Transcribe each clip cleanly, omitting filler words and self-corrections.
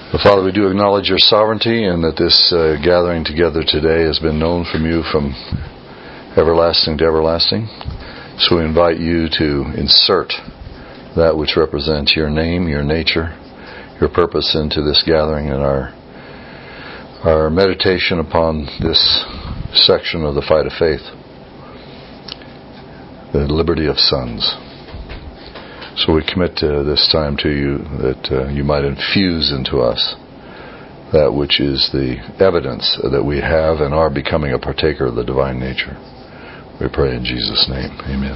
Well, Father, we do acknowledge your sovereignty and that this gathering together today has been known from you from everlasting to everlasting. So we invite you to insert that which represents your name, your nature, your purpose into this gathering and our meditation upon this section of the fight of faith, the liberty of sons. So we commit this time to you that you might infuse into us that which is the evidence that we have and are becoming a partaker of the divine nature. We pray in Jesus' name. Amen.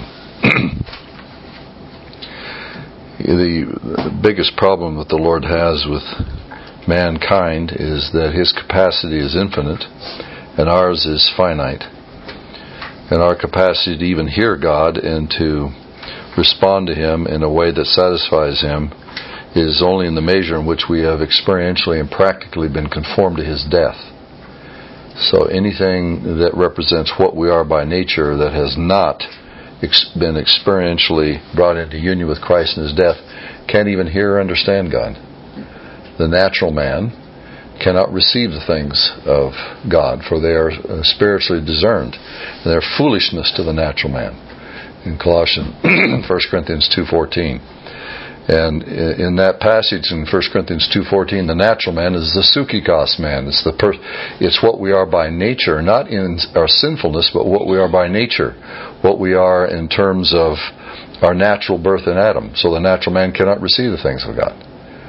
The biggest problem that the Lord has with mankind is that His capacity is infinite and ours is finite. And our capacity to even hear God and to respond to Him in a way that satisfies Him is only in the measure in which we have experientially and practically been conformed to His death. So anything that represents what we are by nature that has not been experientially brought into union with Christ in His death can't even hear or understand God. The natural man cannot receive the things of God, for they are spiritually discerned. And they're foolishness to the natural man. In 1 Corinthians 2:14. And in that passage in 1 Corinthians 2:14, the natural man is the sukikos man. It's what we are by nature, not in our sinfulness, but what we are by nature. What we are in terms of our natural birth in Adam. So the natural man cannot receive the things of God.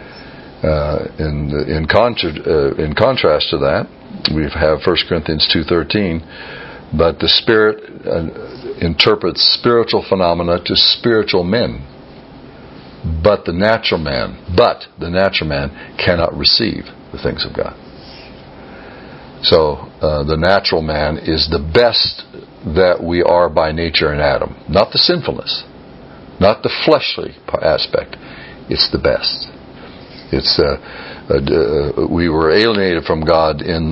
In contrast to that, we have 1 Corinthians 2:13, but the Spirit interprets spiritual phenomena to spiritual men. But the natural man cannot receive the things of God. So the natural man is the best that we are by nature in Adam. Not the sinfulness, not the fleshly aspect. It's the best. It's we were alienated from God through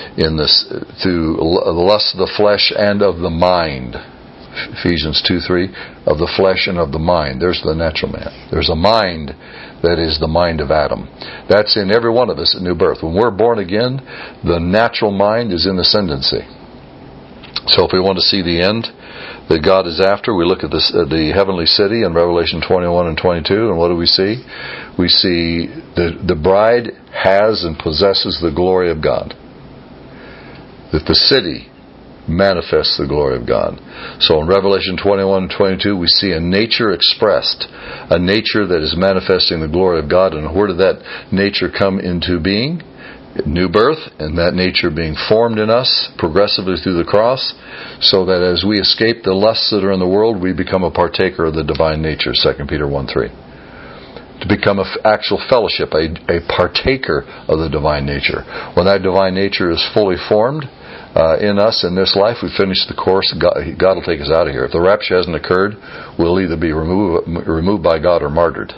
the lust of the flesh and of the mind. Ephesians 2:3, of the flesh and of the mind. There's the natural man. There's a mind that is the mind of Adam. That's in every one of us at new birth. When we're born again, the natural mind is in ascendancy. So if we want to see the end that God is after, we look at the heavenly city in Revelation 21 and 22, and what do we see? We see the bride has and possesses the glory of God. That the city manifests the glory of God. So in Revelation 21 and 22, we see a nature expressed, a nature that is manifesting the glory of God. And where did that nature come into being? New birth, and that nature being formed in us progressively through the cross, so that as we escape the lusts that are in the world, we become a partaker of the divine nature, 2 Peter 1:3. To become an actual fellowship, a partaker of the divine nature. When that divine nature is fully formed in us in this life, we finish the course, God will take us out of here. If the rapture hasn't occurred, we'll either be removed by God or martyred.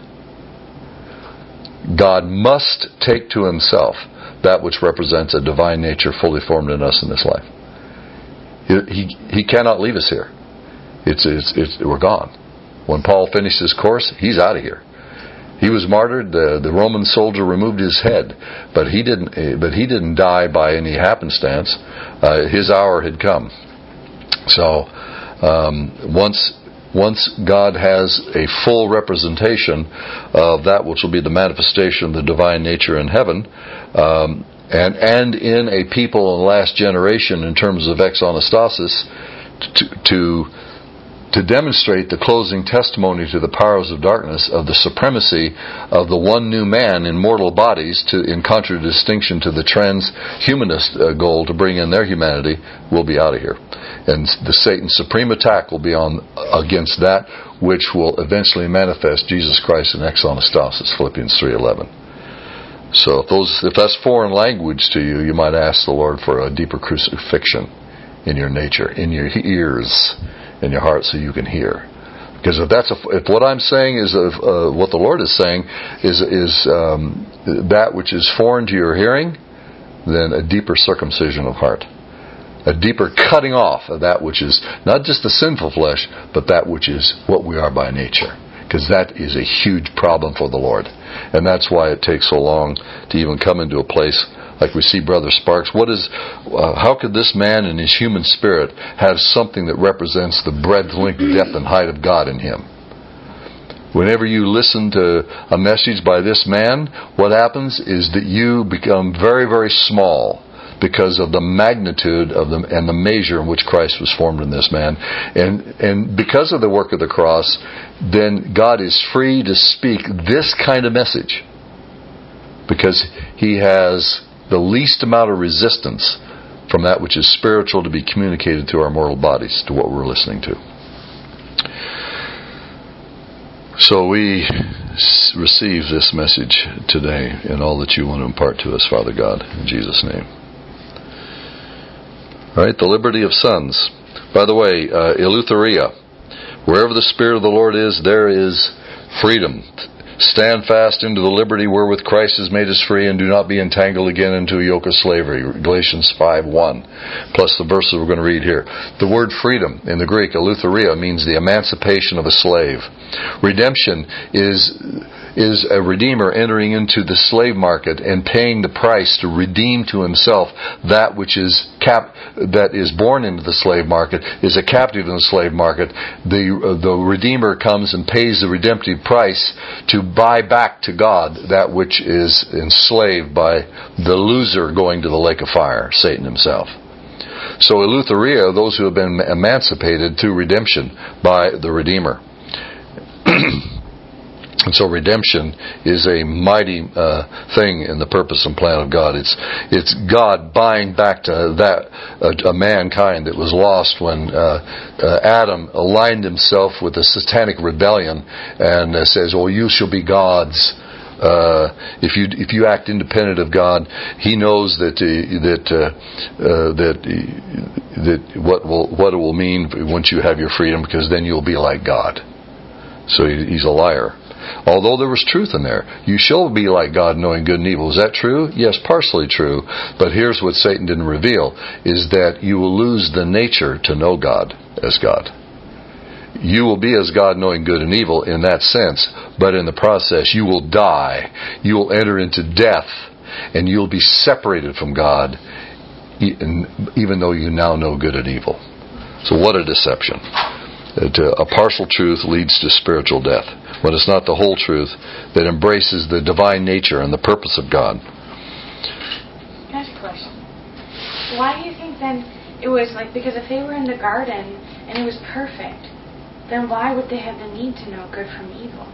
God must take to Himself that which represents a divine nature fully formed in us in this life. He cannot leave us here. We're gone. When Paul finished his course, he's out of here. He was martyred. The Roman soldier removed his head, but he didn't die by any happenstance. His hour had come. So once God has a full representation of that which will be the manifestation of the divine nature in heaven, and in a people in the last generation in terms of exonastasis, to demonstrate the closing testimony to the powers of darkness of the supremacy of the one new man in mortal bodies, in contradistinction to the transhumanist goal to bring in their humanity, we'll be out of here. And Satan's supreme attack will be against that which will eventually manifest Jesus Christ in exonastasis, Philippians 3:11. So if that's foreign language to you, you might ask the Lord for a deeper crucifixion in your nature, in your ears, in your heart, so you can hear. Because if what I'm saying is what the Lord is saying is that which is foreign to your hearing, then a deeper circumcision of heart, a deeper cutting off of that which is not just the sinful flesh, but that which is what we are by nature. because that is a huge problem for the Lord. And that's why it takes so long to even come into a place like we see Brother Sparks. How could this man in his human spirit have something that represents the breadth, length, depth, and height of God in him? Whenever you listen to a message by this man, what happens is that you become very, very small because of the magnitude of and the measure in which Christ was formed in this man. And because of the work of the cross, then God is free to speak this kind of message, because He has the least amount of resistance from that which is spiritual to be communicated through our mortal bodies to what we're listening to. So we receive this message today in all that you want to impart to us, Father God, in Jesus' name. All right, the liberty of sons. By the way, Eleutheria. Wherever the Spirit of the Lord is, there is freedom. Stand fast into the liberty wherewith Christ has made us free, and do not be entangled again into a yoke of slavery. Galatians 5:1, plus the verses we're going to read here. The word freedom in the Greek, eleutheria, means the emancipation of a slave. Redemption is a redeemer entering into the slave market and paying the price to redeem to himself that which is that is born into the slave market, is a captive in the slave market. The redeemer comes and pays the redemptive price to buy back to God that which is enslaved by the loser going to the lake of fire, Satan himself. So eleutheria, those who have been emancipated through redemption by the Redeemer. And so redemption is a mighty thing in the purpose and plan of God. It's God buying back to a mankind that was lost when Adam aligned himself with the satanic rebellion and says, "Oh, you shall be gods." If you act independent of God, He knows that what it will mean once you have your freedom, because then you'll be like God. So he's a liar. Although there was truth in there. You shall be like God, knowing good and evil. Is that true? Yes, partially true. But here's what Satan didn't reveal, is that you will lose the nature to know God as God. You will be as God, knowing good and evil in that sense, but in the process you will die. You will enter into death, and you'll be separated from God, even though you now know good and evil. So what a deception. A partial truth leads to spiritual death, when it's not the whole truth that embraces the divine nature and the purpose of God. Can I ask a question? Why do you think then it was like, because if they were in the garden and it was perfect, then why would they have the need to know good from evil?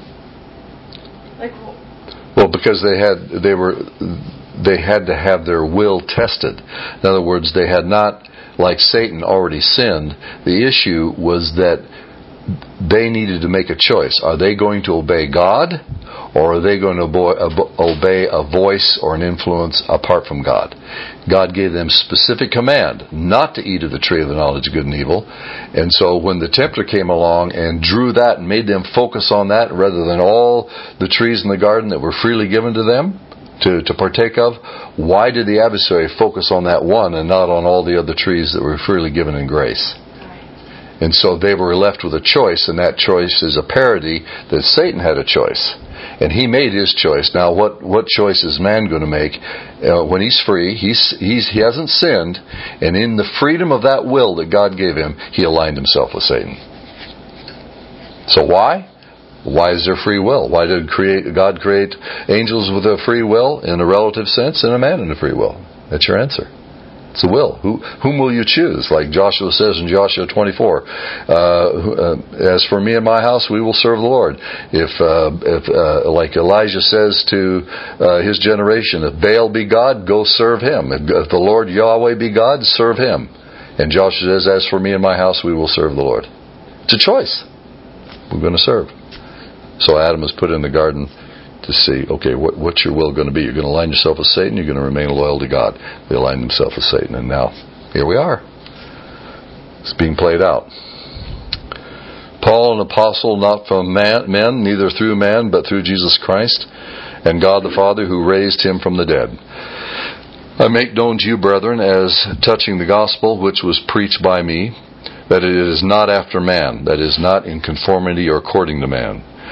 Well, because they had to have their will tested. In other words, they had not, like Satan, already sinned. The issue was that they needed to make a choice. Are they going to obey God, or are they going to obey a voice or an influence apart from God? God gave them specific command not to eat of the tree of the knowledge of good and evil. And so when the tempter came along and drew that and made them focus on that rather than all the trees in the garden that were freely given to them to partake of, why did the adversary focus on that one and not on all the other trees that were freely given in grace? And so they were left with a choice, and that choice is a parody that Satan had a choice. And he made his choice. Now, what choice is man going to make? When he's free, he hasn't sinned, and in the freedom of that will that God gave him, he aligned himself with Satan. So why? Why is there free will? Why did God create angels with a free will in a relative sense and a man in a free will? That's your answer. It's a will. Whom will you choose? Like Joshua says in Joshua 24, as for me and my house, we will serve the Lord. If like Elijah says to his generation, if Baal be God, go serve him. If the Lord Yahweh be God, serve him. And Joshua says, as for me and my house, we will serve the Lord. It's a choice. We're going to serve. So Adam was put in the garden to see, okay, what's your will going to be? You're going to align yourself with Satan, you're going to remain loyal to God. They aligned themselves with Satan, and now, here we are. It's being played out. Paul, an apostle, not from men, neither through man, but through Jesus Christ, and God the Father, who raised him from the dead. I make known to you, brethren, as touching the gospel which was preached by me, that it is not after man, that is not in conformity or according to man.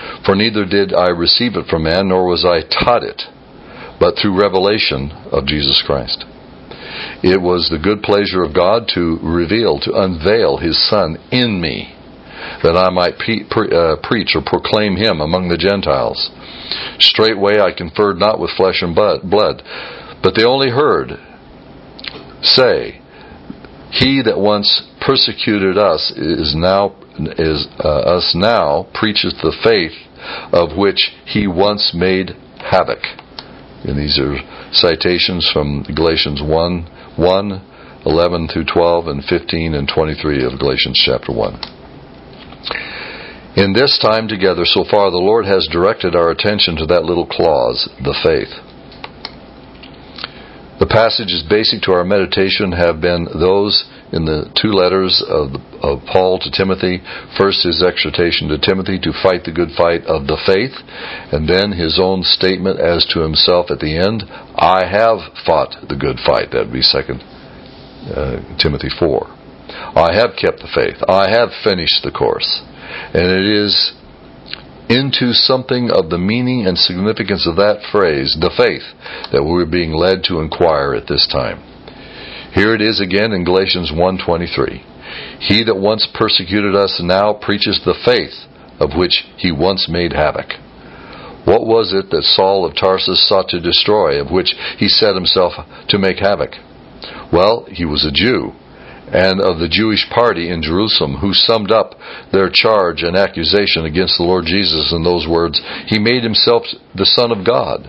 For neither did I receive it from man, nor was I taught it, but through revelation of Jesus Christ. It was the good pleasure of God to reveal, to unveil His Son in me, that I might preach or proclaim Him among the Gentiles. Straightway I conferred not with flesh and blood, but they only heard say, He that once persecuted us now preacheth the faith of which he once made havoc. And these are citations from Galatians 1:11 through 12, and 15 and 23 of Galatians chapter 1. In this time together, so far the Lord has directed our attention to that little clause, the faith. The passages basic to our meditation have been those in the two letters of Paul to Timothy. First, his exhortation to Timothy to fight the good fight of the faith, and then his own statement as to himself at the end, I have fought the good fight. That would be 2 Timothy 4. I have kept the faith. I have finished the course. And it is into something of the meaning and significance of that phrase, the faith, that we're being led to inquire at this time. Here it is again in Galatians 1:23. He that once persecuted us now preaches the faith of which he once made havoc. What was it that Saul of Tarsus sought to destroy, of which he set himself to make havoc? Well, he was a Jew, and of the Jewish party in Jerusalem, who summed up their charge and accusation against the Lord Jesus in those words, He made Himself the Son of God.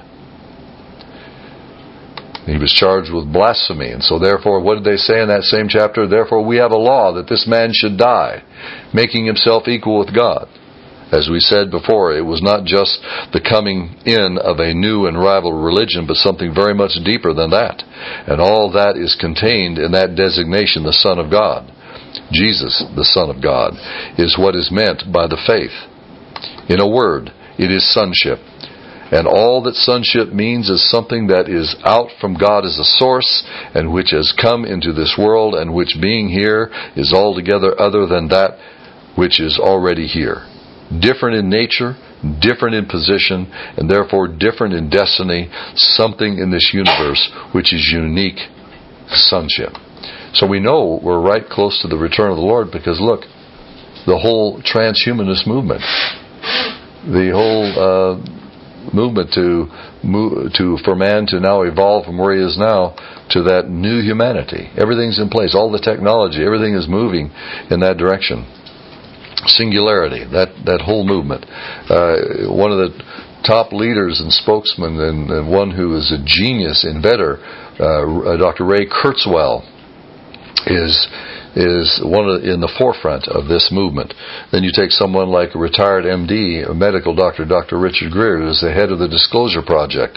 He was charged with blasphemy, and so therefore, what did they say in that same chapter? Therefore we have a law that this man should die, making himself equal with God. As we said before, it was not just the coming in of a new and rival religion, but something very much deeper than that. And all that is contained in that designation, the Son of God. Jesus, the Son of God, is what is meant by the faith. In a word, it is sonship. And all that sonship means is something that is out from God as a source, and which has come into this world, and which being here is altogether other than that which is already here. Different in nature, different in position, and therefore different in destiny, something in this universe which is unique, sonship. So we know we're right close to the return of the Lord, because look, the whole transhumanist movement, the whole movement for man to now evolve from where he is now to that new humanity. Everything's in place, all the technology, everything is moving in that direction. Singularity, that whole movement. One of the top leaders and spokesmen, and one who is a genius inventor, Dr. Ray Kurzweil, is one in the forefront of this movement. Then you take someone like a retired MD, a medical doctor, Dr. Richard Greer, who is the head of the Disclosure Project.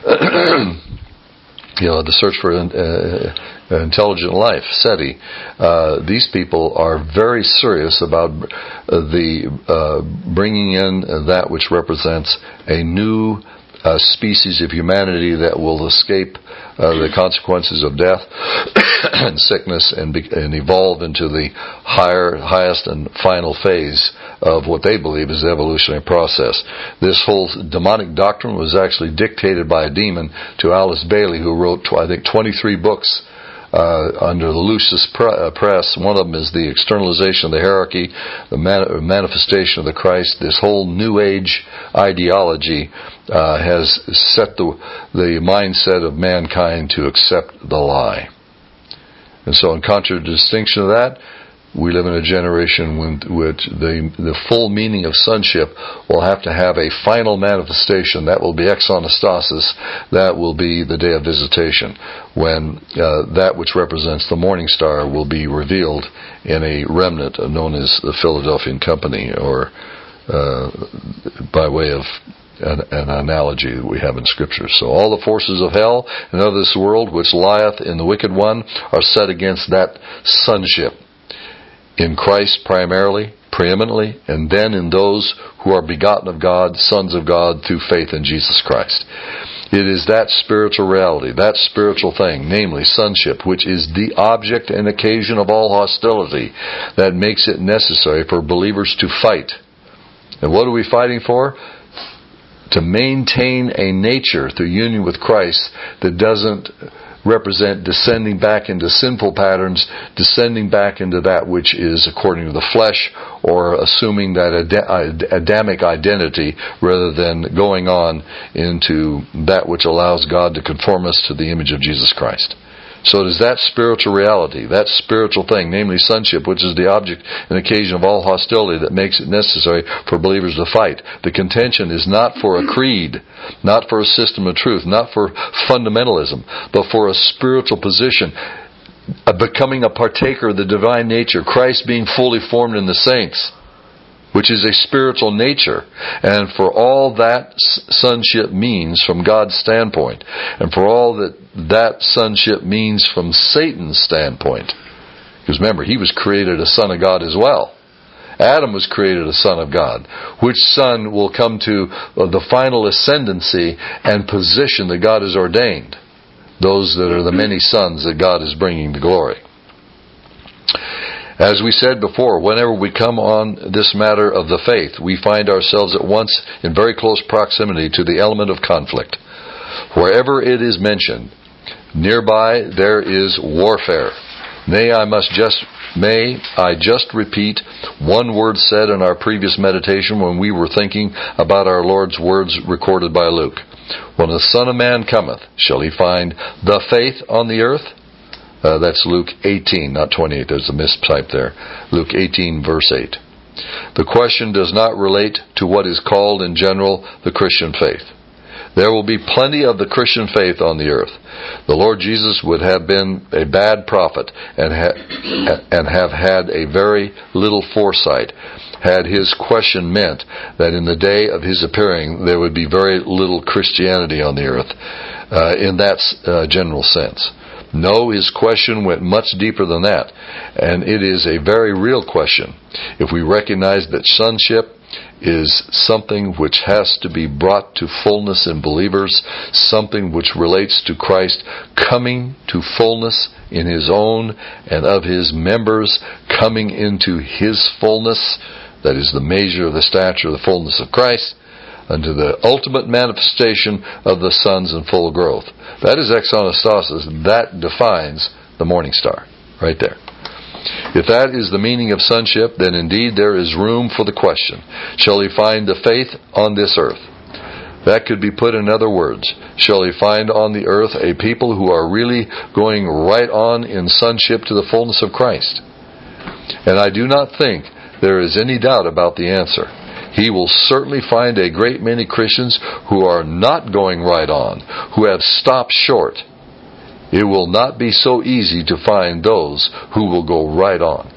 The Search for Intelligent Life, SETI. These people are very serious about the bringing in that which represents a new species of humanity that will escape the consequences of death and sickness and evolve into the highest and final phase of what they believe is the evolutionary process. This whole demonic doctrine was actually dictated by a demon to Alice Bailey, who wrote, I think, 23 books under the Lucis Press. One of them is the externalization of the hierarchy, the manifestation of the Christ. This whole New Age ideology has set the mindset of mankind to accept the lie. And so in contradistinction of that, we live in a generation in which the full meaning of sonship will have to have a final manifestation. That will be exonastasis. That will be the day of visitation, when that which represents the morning star will be revealed in a remnant known as the Philadelphian Company, or by way of an analogy that we have in Scripture. So all the forces of hell and of this world which lieth in the wicked one are set against that sonship. In Christ primarily, preeminently, and then in those who are begotten of God, sons of God, through faith in Jesus Christ. It is that spiritual reality, that spiritual thing, namely sonship, which is the object and occasion of all hostility, that makes it necessary for believers to fight And what are we fighting for? To maintain a nature through union with Christ that doesn't represent descending back into sinful patterns, descending back into that which is according to the flesh, or assuming that Adamic identity rather than going on into that which allows God to conform us to the image of Jesus Christ. So it is that spiritual reality, that spiritual thing, namely sonship, which is the object and occasion of all hostility, that makes it necessary for believers to fight. The contention is not for a creed, not for a system of truth, not for fundamentalism, but for a spiritual position, becoming a partaker of the divine nature, Christ being fully formed in the saints, which is a spiritual nature, and for all that sonship means from God's standpoint, and for all that sonship means from Satan's standpoint. Because remember, he was created a son of God as well. Adam was created a son of God. Which son will come to the final ascendancy and position that God has ordained? Those that are the many sons that God is bringing to glory. As we said before, whenever we come on this matter of the faith, we find ourselves at once in very close proximity to the element of conflict. Wherever it is mentioned, nearby there is warfare. May I just repeat one word said in our previous meditation when we were thinking about our Lord's words recorded by Luke. When the Son of Man cometh, shall he find the faith on the earth? That's Luke 18, not 28. There's a mistype there. Luke 18, verse 8. The question does not relate to what is called in general the Christian faith. There will be plenty of the Christian faith on the earth. The Lord Jesus would have been a bad prophet and have had a very little foresight had his question meant that in the day of his appearing there would be very little Christianity on the earth in that general sense. No, his question went much deeper than that, and it is a very real question. If we recognize that sonship is something which has to be brought to fullness in believers, something which relates to Christ coming to fullness in His own and of His members coming into His fullness, that is the measure of the stature of the fullness of Christ, unto the ultimate manifestation of the sons in full growth. That is exonostasis. That defines the morning star, right there. If that is the meaning of sonship, then indeed there is room for the question, shall he find the faith on this earth? That could be put in other words. Shall he find on the earth a people who are really going right on in sonship to the fullness of Christ? And I do not think there is any doubt about the answer. He will certainly find a great many Christians who are not going right on, who have stopped short. It will not be so easy to find those who will go right on.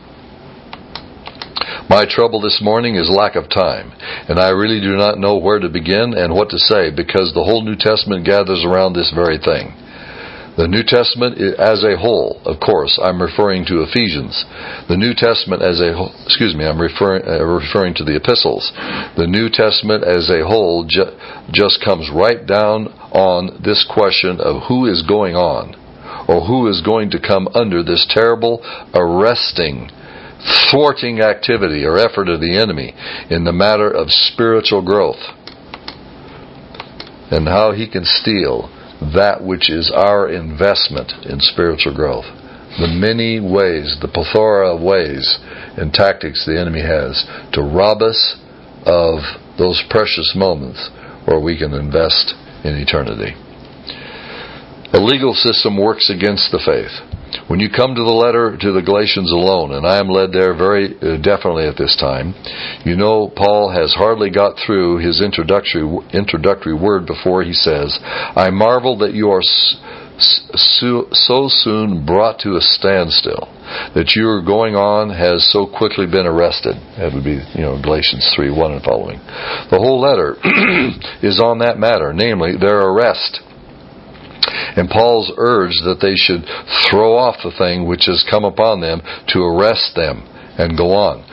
My trouble this morning is lack of time, and I really do not know where to begin and what to say, because the whole New Testament gathers around this very thing. The New Testament as a whole, of course, I'm referring to Ephesians. The New Testament as a whole, I'm referring to the epistles. The New Testament as a whole just comes right down on this question of who is going on, or who is going to come under this terrible, arresting, thwarting activity or effort of the enemy in the matter of spiritual growth, and how he can steal that which is our investment in spiritual growth. The many ways, the plethora of ways and tactics the enemy has to rob us of those precious moments where we can invest in eternity. A legal system works against the faith. When you come to the letter to the Galatians alone, and I am led there very definitely at this time, you know Paul has hardly got through his introductory word before he says, I marvel that you are so soon brought to a standstill, that your going on has so quickly been arrested. That would be, Galatians 3:1 and following. The whole letter is on that matter, namely their arrest. And Paul's urge that they should throw off the thing which has come upon them to arrest them and go on.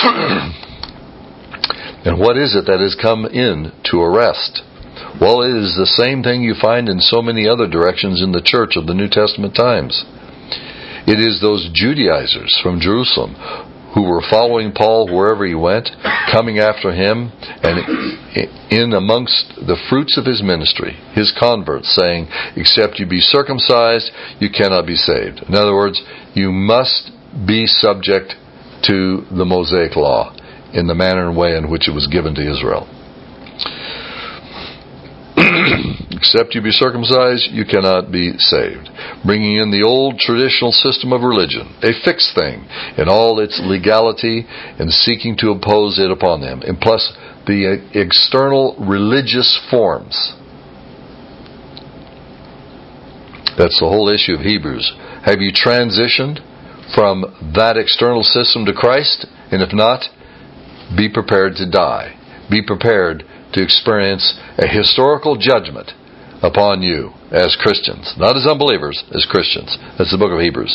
And what is it that has come in to arrest? Well, it is the same thing you find in so many other directions in the church of the New Testament times. It is those Judaizers from Jerusalem who were following Paul wherever he went, coming after him, and in amongst the fruits of his ministry, his converts, saying, except you be circumcised, you cannot be saved. In other words, you must be subject to the Mosaic law in the manner and way in which it was given to Israel. Except you be circumcised, you cannot be saved. Bringing in the old traditional system of religion, a fixed thing in all its legality, and seeking to impose it upon them. And plus the external religious forms. That's the whole issue of Hebrews. Have you transitioned from that external system to Christ? And if not, be prepared to die. Be prepared to experience a historical judgment upon you as Christians. Not as unbelievers, as Christians. That's the book of Hebrews.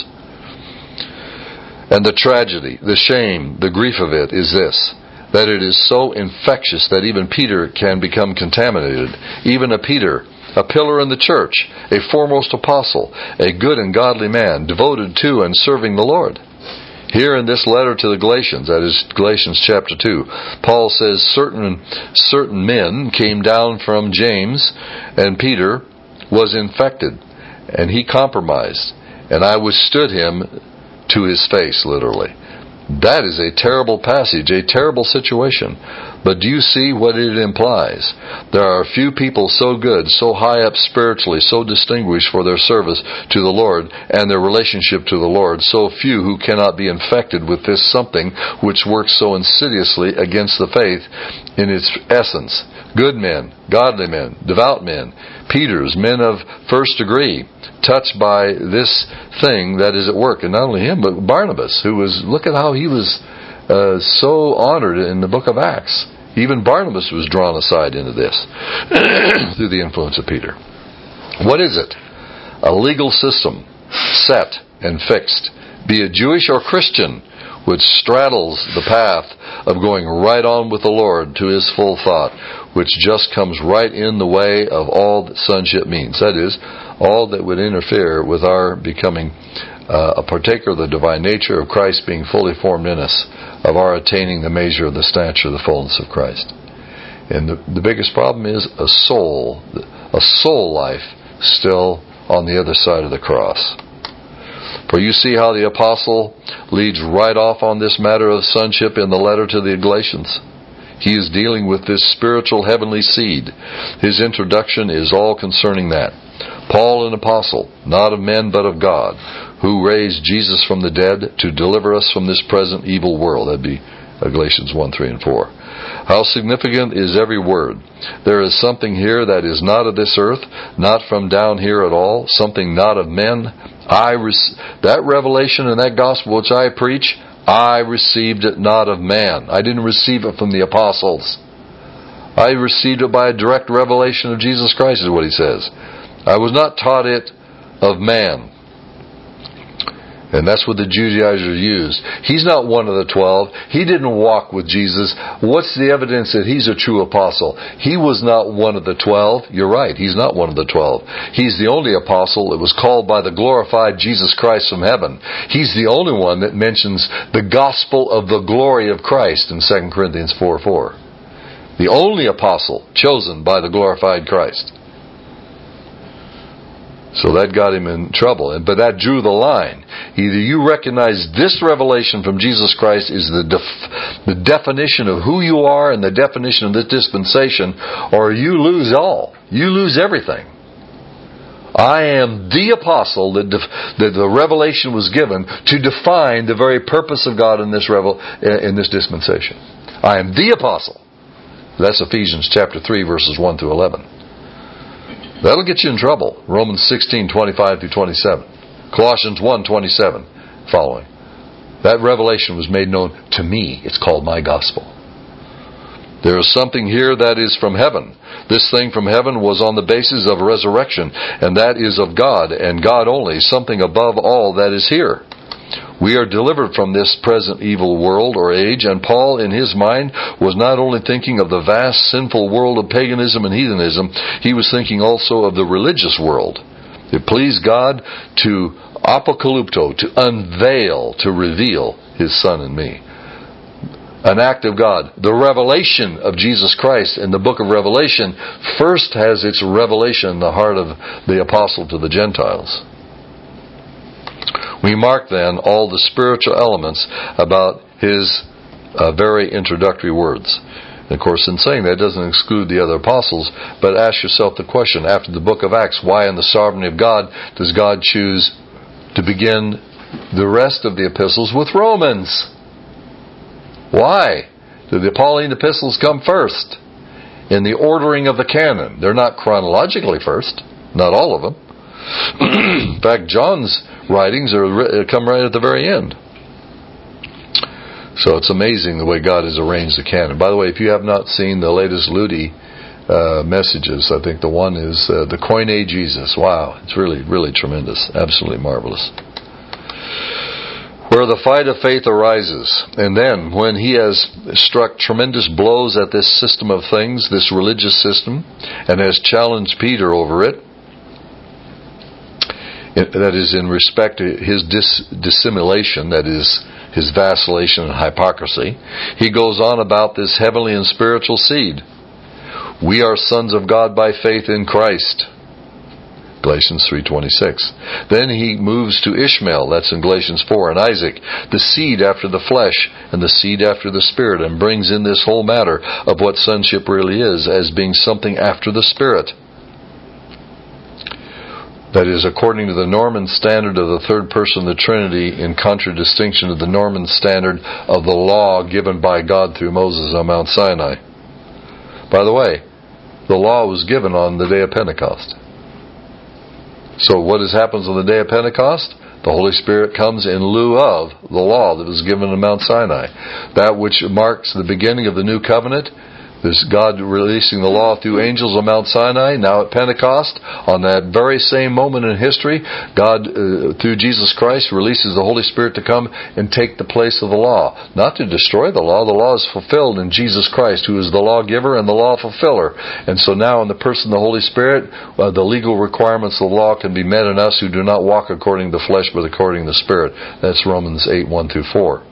And the tragedy, the shame, the grief of it is this, that it is so infectious that even Peter can become contaminated. Even a Peter, a pillar in the church, a foremost apostle, a good and godly man, devoted to and serving the Lord. Here in this letter to the Galatians, that is Galatians chapter 2, Paul says certain men came down from James, and Peter was infected, and he compromised, and I withstood him to his face, literally. That is a terrible passage, a terrible situation. But do you see what it implies? There are few people so good, so high up spiritually, so distinguished for their service to the Lord and their relationship to the Lord, so few who cannot be infected with this something which works so insidiously against the faith in its essence. Good men, godly men, devout men, Peters, men of first degree, touched by this thing that is at work. And not only him, but Barnabas, who was, look at how he was so honored in the book of Acts. Even Barnabas was drawn aside into this through the influence of Peter. What is it? A legal system, set and fixed, be it Jewish or Christian, which straddles the path of going right on with the Lord to His full thought, which just comes right in the way of all that sonship means. That is, all that would interfere with our becoming a partaker of the divine nature, of Christ being fully formed in us, of our attaining the measure of the stature of the fullness of Christ. And the biggest problem is a soul life still on the other side of the cross. For you see how the apostle leads right off on this matter of sonship in the letter to the Galatians. He is dealing with this spiritual heavenly seed. His introduction is all concerning that. Paul, an apostle, not of men but of God, who raised Jesus from the dead to deliver us from this present evil world. That'd be Galatians 1, 3, and 4. How significant is every word. There is something here that is not of this earth, not from down here at all, something not of men. That revelation and that gospel which I preach, I received it not of man. I didn't receive it from the apostles. I received it by a direct revelation of Jesus Christ, is what he says. I was not taught it of man. And that's what the Judaizers used. He's not one of the 12. He didn't walk with Jesus. What's the evidence that he's a true apostle? He was not one of the 12. You're right, he's not one of the 12. He's the only apostle that was called by the glorified Jesus Christ from heaven. He's the only one that mentions the gospel of the glory of Christ in 2 Corinthians 4:4. The only apostle chosen by the glorified Christ. So that got him in trouble. But that drew the line. Either you recognize this revelation from Jesus Christ is the definition of who you are and the definition of this dispensation, or you lose all. You lose everything. I am the apostle that the revelation was given to define the very purpose of God in this dispensation. I am the apostle. That's Ephesians chapter 3, verses 1 through 11. That'll get you in trouble. Romans 16:25 through 27. Colossians 1:27 following. That revelation was made known to me. It's called my gospel. There is something here that is from heaven. This thing from heaven was on the basis of resurrection, and that is of God, and God only, something above all that is here. We are delivered from this present evil world or age, and Paul in his mind was not only thinking of the vast sinful world of paganism and heathenism, he was thinking also of the religious world. It pleased God to Apocalypto, to unveil, to reveal His Son in me. An act of God. The revelation of Jesus Christ in the book of Revelation first has its revelation in the heart of the apostle to the Gentiles. We mark then all the spiritual elements about His very introductory words. And of course, in saying that, it doesn't exclude the other apostles, but ask yourself the question, after the book of Acts, why in the sovereignty of God does God choose to begin the rest of the epistles with Romans? Why? Did the Pauline epistles come first? In the ordering of the canon. They're not chronologically first. Not all of them. In fact, John's writings come right at the very end. So it's amazing the way God has arranged the canon. By the way, if you have not seen the latest Ludi messages, I think the one is the Koine Jesus. Wow, it's really, really tremendous. Absolutely marvelous. Where the fight of faith arises. And then, when he has struck tremendous blows at this system of things, this religious system, and has challenged Peter over it, that is in respect to his dissimulation, that is his vacillation and hypocrisy, he goes on about this heavenly and spiritual seed. We are sons of God by faith in Christ. Galatians 3:26. Then he moves to Ishmael, that's in Galatians 4, and Isaac, the seed after the flesh and the seed after the spirit, and brings in this whole matter of what sonship really is as being something after the spirit. That is, according to the Norman standard of the third person of the Trinity, in contradistinction to the Norman standard of the law given by God through Moses on Mount Sinai. By the way, the law was given on the day of Pentecost. So what happens on the day of Pentecost? The Holy Spirit comes in lieu of the law that was given on Mount Sinai. That which marks the beginning of the new covenant, this God releasing the law through angels on Mount Sinai, now at Pentecost, on that very same moment in history, God, through Jesus Christ, releases the Holy Spirit to come and take the place of the law. Not to destroy the law is fulfilled in Jesus Christ, who is the lawgiver and the law fulfiller. And so now in the person of the Holy Spirit, the legal requirements of the law can be met in us who do not walk according to the flesh, but according to the Spirit. That's Romans 8:1-4.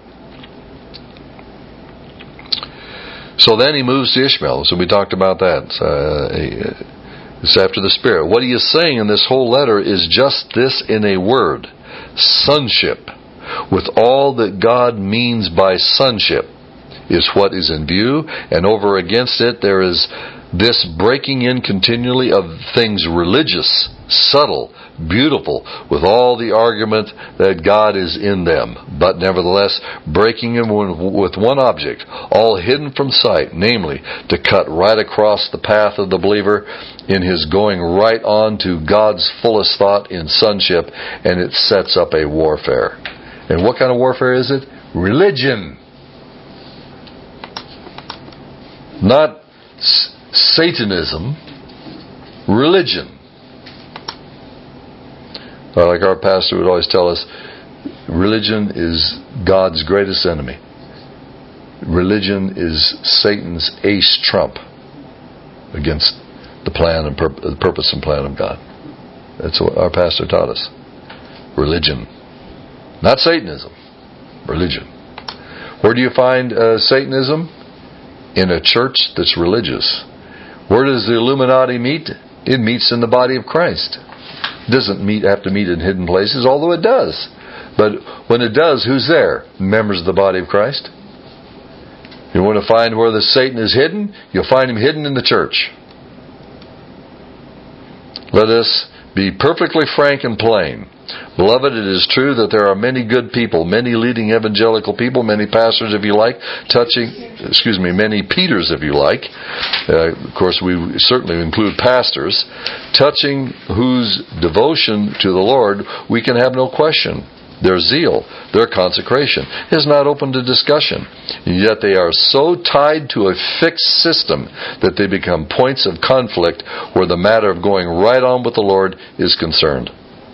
So then he moves to Ishmael. So we talked about that. It's after the Spirit. What he is saying in this whole letter is just this in a word. Sonship. With all that God means by sonship is what is in view. And over against it there is this breaking in continually of things religious, subtle, beautiful, with all the argument that God is in them, but nevertheless breaking in with one object, all hidden from sight, namely to cut right across the path of the believer in his going right on to God's fullest thought in sonship, and it sets up a warfare. And what kind of warfare is it? Religion. Not Satanism, religion. Like our pastor would always tell us, religion is God's greatest enemy. Religion is Satan's ace trump against the plan and the purpose and plan of God. That's what our pastor taught us. Religion. Not Satanism. Religion. Where do you find Satanism? In a church that's religious. Where does the Illuminati meet? It meets in the body of Christ. It doesn't have to meet in hidden places, although it does. But when it does, who's there? Members of the body of Christ. You want to find where the Satan is hidden? You'll find him hidden in the church. Let us be perfectly frank and plain. Beloved, it is true that there are many good people, many leading evangelical people, many pastors if you like, many Peters if you like. Of course, we certainly include pastors, touching whose devotion to the Lord we can have no question. Their zeal, their consecration is not open to discussion. And yet they are so tied to a fixed system that they become points of conflict where the matter of going right on with the Lord is concerned.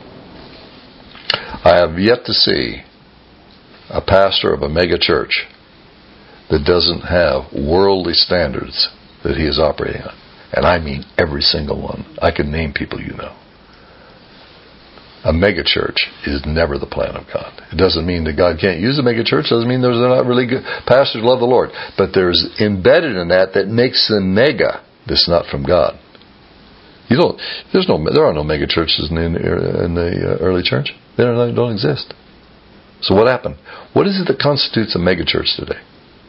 I have yet to see a pastor of a mega church that doesn't have worldly standards that he is operating on. And I mean every single one. I can name people you know. A megachurch is never the plan of God. It doesn't mean that God can't use a megachurch. It doesn't mean they're not really good pastors love the Lord. But there's embedded in that makes them mega. That's not from God. There are no megachurches in the early church. They don't exist. So what happened? What is it that constitutes a megachurch today?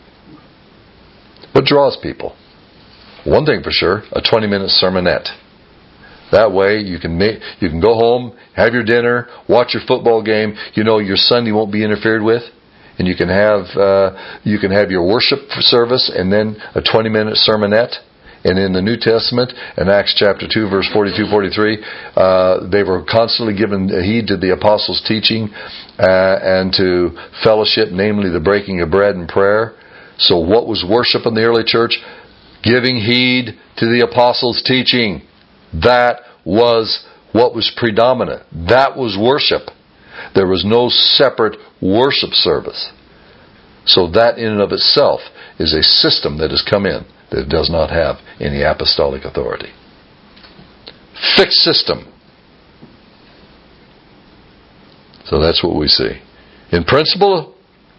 What draws people? One thing for sure: a 20-minute sermonette. That way you can go home, have your dinner, watch your football game. Your Sunday won't be interfered with, and you can have your worship service and then a 20-minute sermonette. And in the New Testament, in Acts chapter 2, verse 42-43, they were constantly given heed to the apostles' teaching and to fellowship, namely the breaking of bread and prayer. So what was worship in the early church? Giving heed to the apostles' teaching. That was what was predominant. That was worship. There was no separate worship service. So that in and of itself is a system that has come in that does not have any apostolic authority. Fixed system. So that's what we see. In principle,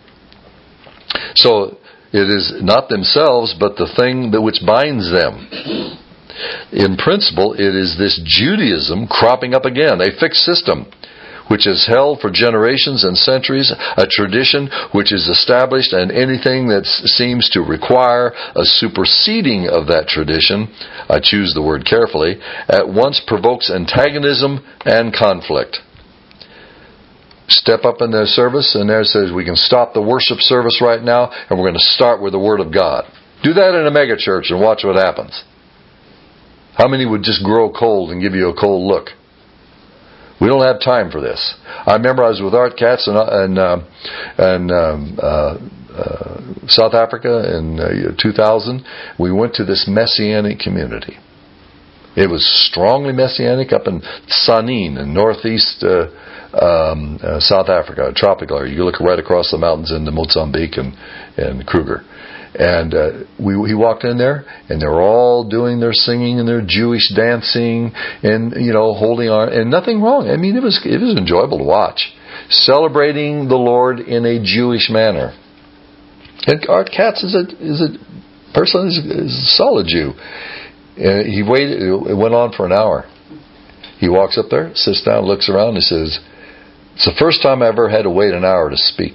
so it is not themselves, but the thing that which binds them. In principle, it is this Judaism cropping up again, a fixed system, which is held for generations and centuries, a tradition which is established, and anything that seems to require a superseding of that tradition, I choose the word carefully, at once provokes antagonism and conflict. Step up in the service and there says we can stop the worship service right now and we're going to start with the Word of God. Do that in a mega church and watch what happens. How many would just grow cold and give you a cold look? We don't have time for this. I remember I was with Art Katz in South Africa in 2000. We went to this Messianic community. It was strongly Messianic up in Sanin in northeast South Africa, a tropical area. You look right across the mountains into Mozambique and Kruger. And he walked in there, and they were all doing their singing and their Jewish dancing, and holding on, and nothing wrong. I mean, it was enjoyable to watch, celebrating the Lord in a Jewish manner. And Art Katz is a person is a solid Jew. And he waited. It went on for an hour. He walks up there, sits down, looks around, and says, "It's the first time I ever had to wait an hour to speak."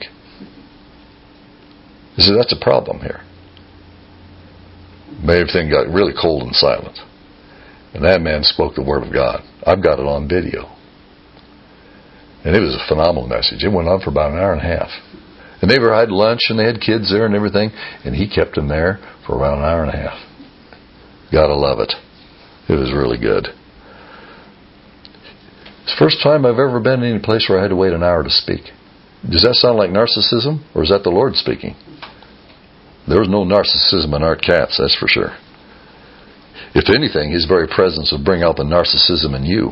He said, "That's a problem here." Everything got really cold and silent. And that man spoke the Word of God. I've got it on video. And it was a phenomenal message. It went on for about an hour and a half. And they had lunch and they had kids there and everything. And he kept them there for around an hour and a half. Gotta love it. It was really good. It's the first time I've ever been in any place where I had to wait an hour to speak. Does that sound like narcissism? Or is that the Lord speaking? There was no narcissism in Art Katz, that's for sure. If anything, his very presence would bring out the narcissism in you.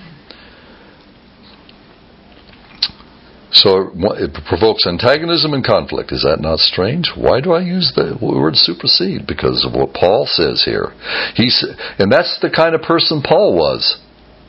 So it provokes antagonism and conflict. Is that not strange? Why do I use the word supersede? Because of what Paul says here. And that's the kind of person Paul was.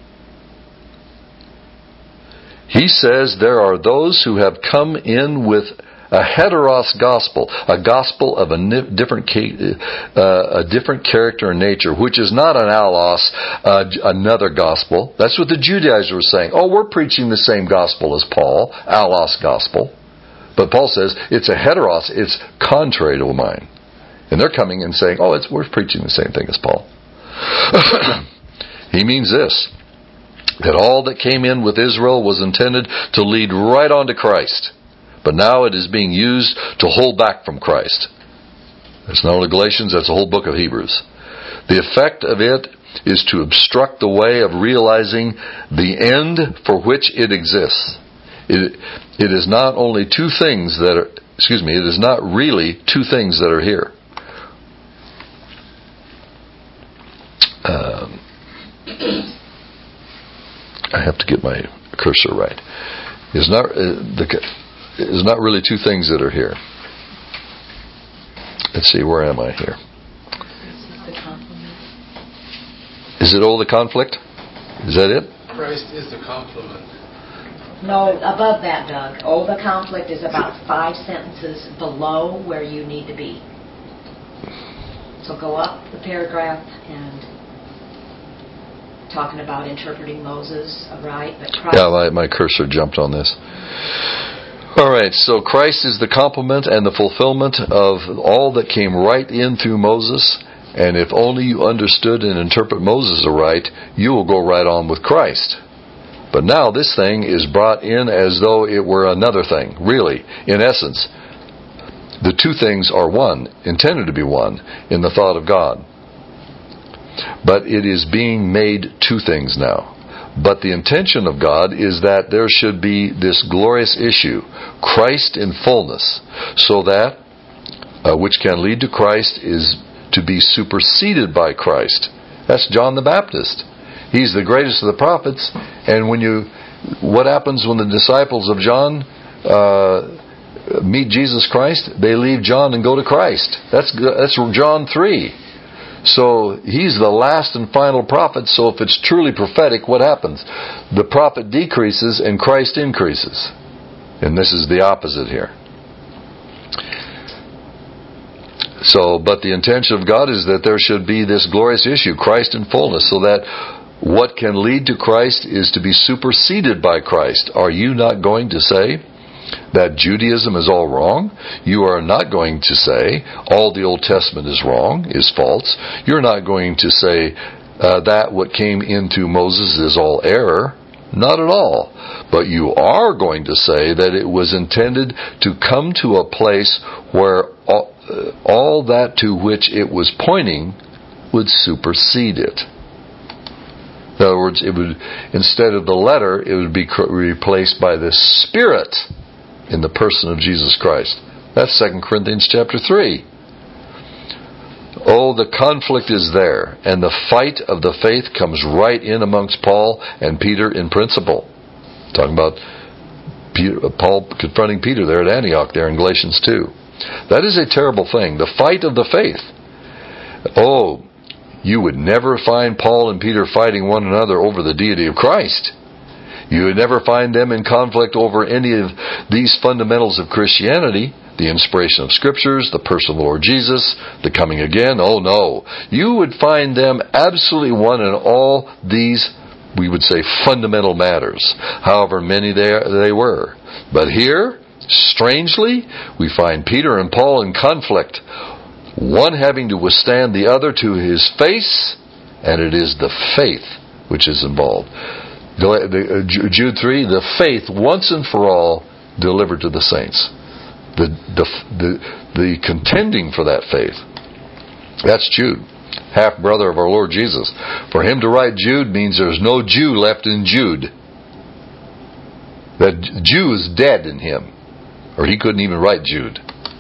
He says there are those who have come in with a heteros gospel, a gospel of a different character and nature, which is not an allos, another gospel. That's what the Judaizers were saying. Oh, we're preaching the same gospel as Paul, allos gospel. But Paul says it's a heteros, it's contrary to mine. And they're coming and saying, oh, we're preaching the same thing as Paul. He means this, that all that came in with Israel was intended to lead right on to Christ. But now it is being used to hold back from Christ. That's not only Galatians, that's the whole book of Hebrews. The effect of it is to obstruct the way of realizing the end for which it exists. It is not only two things that are, it is not really two things that are here. I have to get my cursor right. It's not really two things that are here. Let's see, where am I here? Is it all the conflict? Is that it? Christ is the complement. No, above that, Doug. Oh, the conflict is about 5 sentences below where you need to be. So go up the paragraph and talking about interpreting Moses, right? But Christ. Yeah, my cursor jumped on this. All right, so Christ is the complement and the fulfillment of all that came right in through Moses. And if only you understood and interpret Moses aright, you will go right on with Christ. But now this thing is brought in as though it were another thing. Really, in essence, the two things are one, intended to be one, in the thought of God. But it is being made two things now. But the intention of God is that there should be this glorious issue, Christ in fullness, so that which can lead to Christ is to be superseded by Christ. That's John the Baptist. He's the greatest of the prophets, and what happens when the disciples of John meet Jesus Christ? They leave John and go to Christ. That's John 3. So he's the last and final prophet, so if it's truly prophetic, what happens? The prophet decreases and Christ increases. And this is the opposite here. So, but the intention of God is that there should be this glorious issue, Christ in fullness, so that what can lead to Christ is to be superseded by Christ. Are you not going to say that Judaism is all wrong? You are not going to say all the Old Testament is wrong, is false. You're not going to say that what came into Moses is all error. Not at all. But you are going to say that it was intended to come to a place where all that to which it was pointing would supersede it. In other words, it would, instead of the letter, it would be replaced by the Spirit in the person of Jesus Christ. That's 2 Corinthians chapter 3. Oh, the conflict is there, and the fight of the faith comes right in amongst Paul and Peter in principle. Talking about Paul confronting Peter there at Antioch, there in Galatians 2. That is a terrible thing, the fight of the faith. Oh, you would never find Paul and Peter fighting one another over the deity of Christ. You would never find them in conflict over any of these fundamentals of Christianity, the inspiration of Scriptures, the person of the Lord Jesus, the coming again. Oh no. You would find them absolutely one in all these, we would say, fundamental matters, however many they were. But here, strangely, we find Peter and Paul in conflict, one having to withstand the other to his face, and it is the faith which is involved. Jude 3, the faith once and for all delivered to the saints. The contending for that faith. That's Jude, half brother of our Lord Jesus. For him to write Jude means there's no Jew left in Jude. That Jew is dead in him, or he couldn't even write Jude.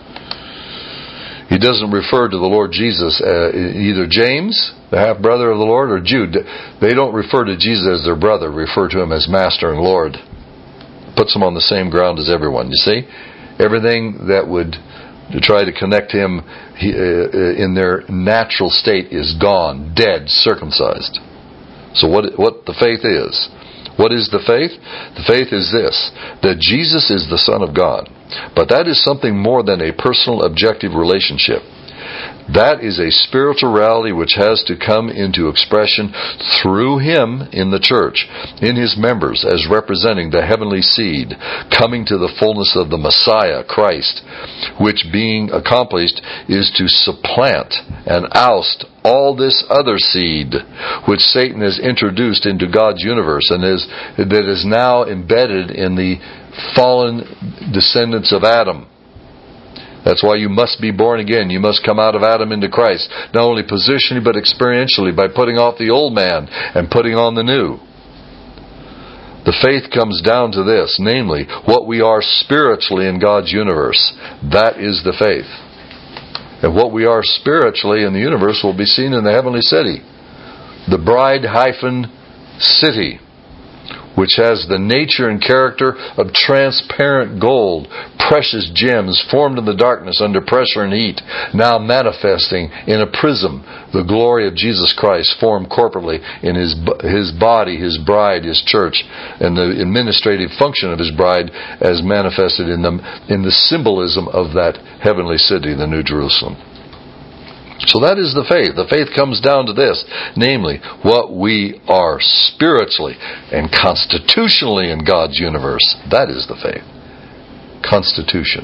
He doesn't refer to the Lord Jesus, either James, the half-brother of the Lord, or Jude. They don't refer to Jesus as their brother, refer to him as Master and Lord. Puts him on the same ground as everyone, you see? Everything that would try to connect him in their natural state is gone, dead, circumcised. So what the faith is. What is the faith? The faith is this, that Jesus is the Son of God. But that is something more than a personal, objective relationship. That is a spiritual reality which has to come into expression through Him in the church, in His members, as representing the heavenly seed, coming to the fullness of the Messiah, Christ, which being accomplished is to supplant and oust all this other seed which Satan has introduced into God's universe and that is now embedded in the fallen descendants of Adam. That's why you must be born again. You must come out of Adam into Christ. Not only positionally, but experientially, by putting off the old man and putting on the new. The faith comes down to this, namely, what we are spiritually in God's universe. That is the faith. And what we are spiritually in the universe will be seen in the heavenly city. The bride-city. which has the nature and character of transparent gold, precious gems formed in the darkness under pressure and heat, now manifesting in a prism the glory of Jesus Christ formed corporately in His body, His bride, His church, and the administrative function of His bride as manifested in the symbolism of that heavenly city, the New Jerusalem. So that is the faith. The faith comes down to this, namely, what we are spiritually and constitutionally in God's universe. That is the faith. Constitution.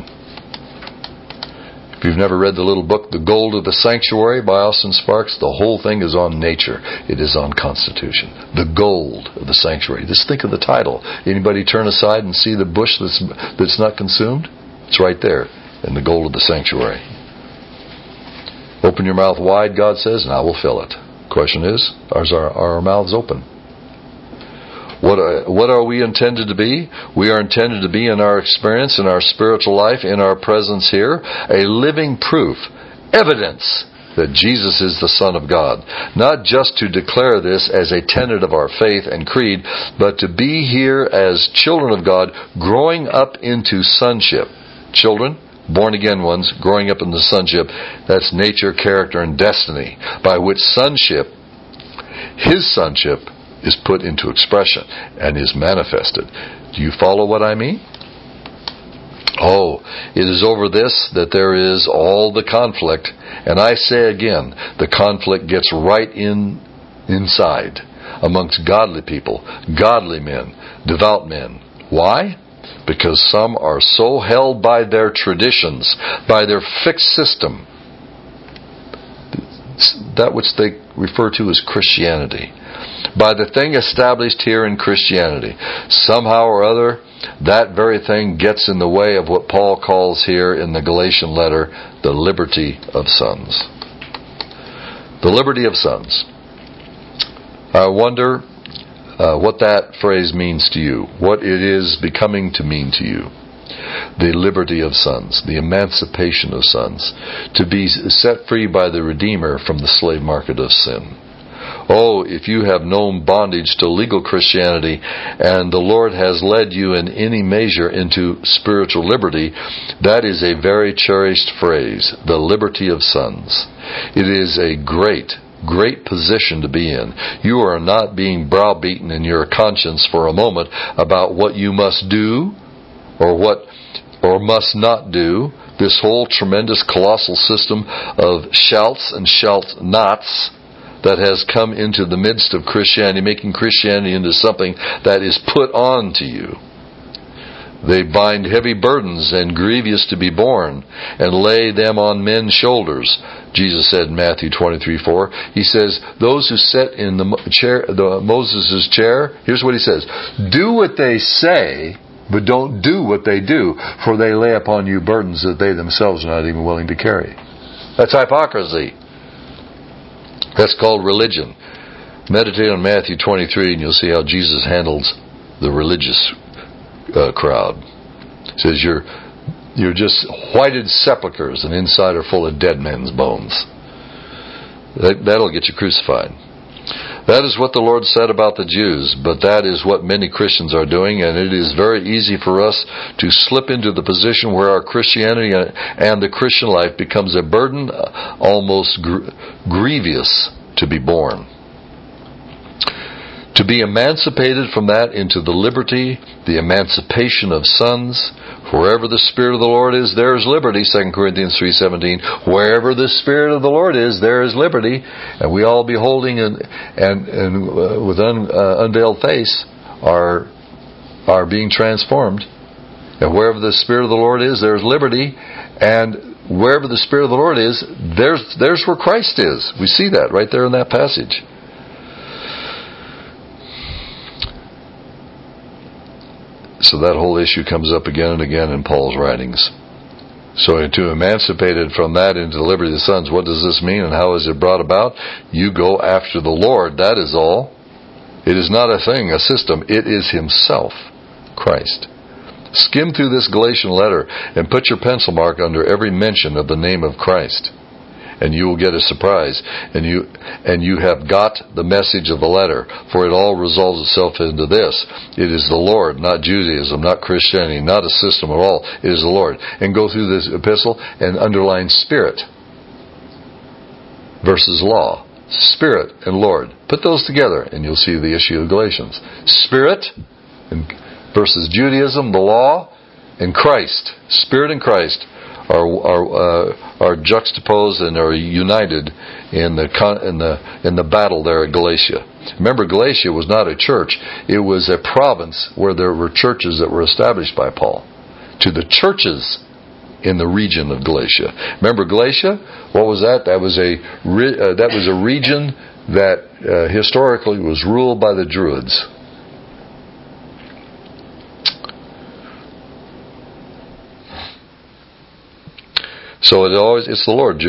If you've never read the little book, The Gold of the Sanctuary by Austin Sparks, the whole thing is on nature. It is on constitution. The gold of the sanctuary. Just think of the title. Anybody turn aside and see the bush that's not consumed? It's right there in the gold of the sanctuary. Open your mouth wide, God says, and I will fill it. Question is, are our mouths open? What are we intended to be? We are intended to be, in our experience, in our spiritual life, in our presence here, a living proof, evidence that Jesus is the Son of God. Not just to declare this as a tenet of our faith and creed, but to be here as children of God, growing up into sonship. Children, born again ones, growing up in the sonship, that's nature, character, and destiny, by which sonship, His sonship, is put into expression and is manifested. Do you follow what I mean? Oh, it is over this that there is all the conflict, and I say again, the conflict gets right inside amongst godly people, godly men, devout men. Why? Because some are so held by their traditions, by their fixed system, that which they refer to as Christianity, by the thing established here in Christianity. Somehow or other, that very thing gets in the way of what Paul calls here in the Galatian letter, the liberty of sons. The liberty of sons. I wonder what that phrase means to you, what it is becoming to mean to you. The liberty of sons, the emancipation of sons, to be set free by the Redeemer from the slave market of sin. Oh, if you have known bondage to legal Christianity and the Lord has led you in any measure into spiritual liberty, that is a very cherished phrase, the liberty of sons. It is a great position to be in. You are not being browbeaten in your conscience for a moment about what you must do or must not do. This whole tremendous colossal system of shouts and shout nots that has come into the midst of Christianity, making Christianity into something that is put on to you. They bind heavy burdens and grievous to be borne, and lay them on men's shoulders. Jesus said in Matthew 23:4, He says, those who sit in Moses' chair, here's what He says, do what they say, but don't do what they do, for they lay upon you burdens that they themselves are not even willing to carry. That's hypocrisy. That's called religion. Meditate on Matthew 23 and you'll see how Jesus handles the religious crowd. He says you're just whited sepulchres and inside are full of dead men's bones. That'll get you crucified. That is what the Lord said about the Jews, but that is what many Christians are doing, and it is very easy for us to slip into the position where our Christianity and the Christian life becomes a burden almost grievous to be borne. To be emancipated from that into the liberty, the emancipation of sons. Wherever the Spirit of the Lord is, there is liberty. 2 Corinthians 3:17. Wherever the Spirit of the Lord is, there is liberty. And we all beholding and with unveiled face are being transformed. And wherever the Spirit of the Lord is, there is liberty. And wherever the Spirit of the Lord is, there's where Christ is. We see that right there in that passage. So that whole issue comes up again and again in Paul's writings. So to emancipated from that into the liberty of the sons, what does this mean and how is it brought about? You go after the Lord, that is all. It is not a thing, a system. It is Himself, Christ. Skim through this Galatian letter and put your pencil mark under every mention of the name of Christ. and you will get a surprise. And you have got the message of the letter, for it all resolves itself into this: it is the Lord, not Judaism, not Christianity, not a system at all. It is the Lord. And go through this epistle and underline Spirit versus law. Spirit and Lord. Put those together and you'll see the issue of Galatians. Spirit versus Judaism, the law, and Christ. Spirit and Christ are juxtaposed and are united in the battle there at Galatia. Remember, Galatia was not a church. It was a province where there were churches that were established by Paul. To the churches in the region of Galatia. Remember Galatia? What was that? That was a region that historically was ruled by the Druids. So it's the Lord.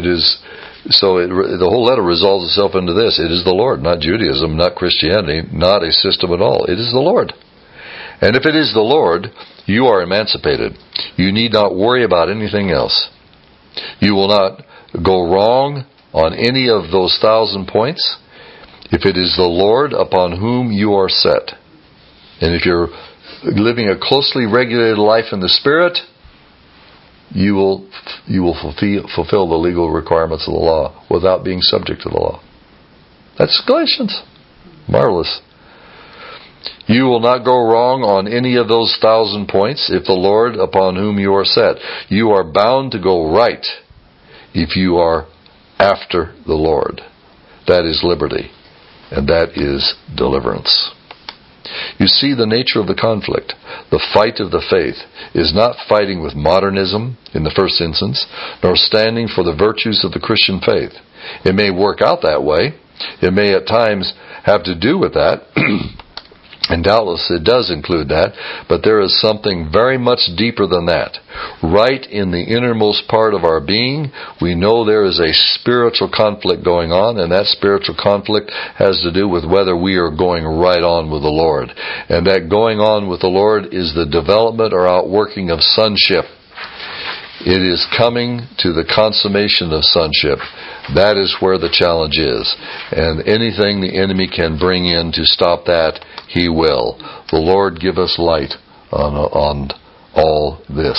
The whole letter resolves itself into this: it is the Lord, not Judaism, not Christianity, not a system at all. It is the Lord. And if it is the Lord, you are emancipated. You need not worry about anything else. You will not go wrong on any of those 1,000 points if it is the Lord upon whom you are set. And if you're living a closely regulated life in the Spirit, you will fulfill the legal requirements of the law without being subject to the law. That's Galatians. Marvelous. You will not go wrong on any of those 1,000 points if the Lord upon whom you are set. You are bound to go right if you are after the Lord. That is liberty, and that is deliverance. You see the nature of the conflict. The fight of the faith is not fighting with modernism in the first instance, nor standing for the virtues of the Christian faith. It may work out that way. It may at times have to do with that. And doubtless it does include that, but there is something very much deeper than that. Right in the innermost part of our being, we know there is a spiritual conflict going on, and that spiritual conflict has to do with whether we are going right on with the Lord. And that going on with the Lord is the development or outworking of sonship. It is coming to the consummation of sonship. That is where the challenge is. And anything the enemy can bring in to stop that, he will. The Lord give us light on all this.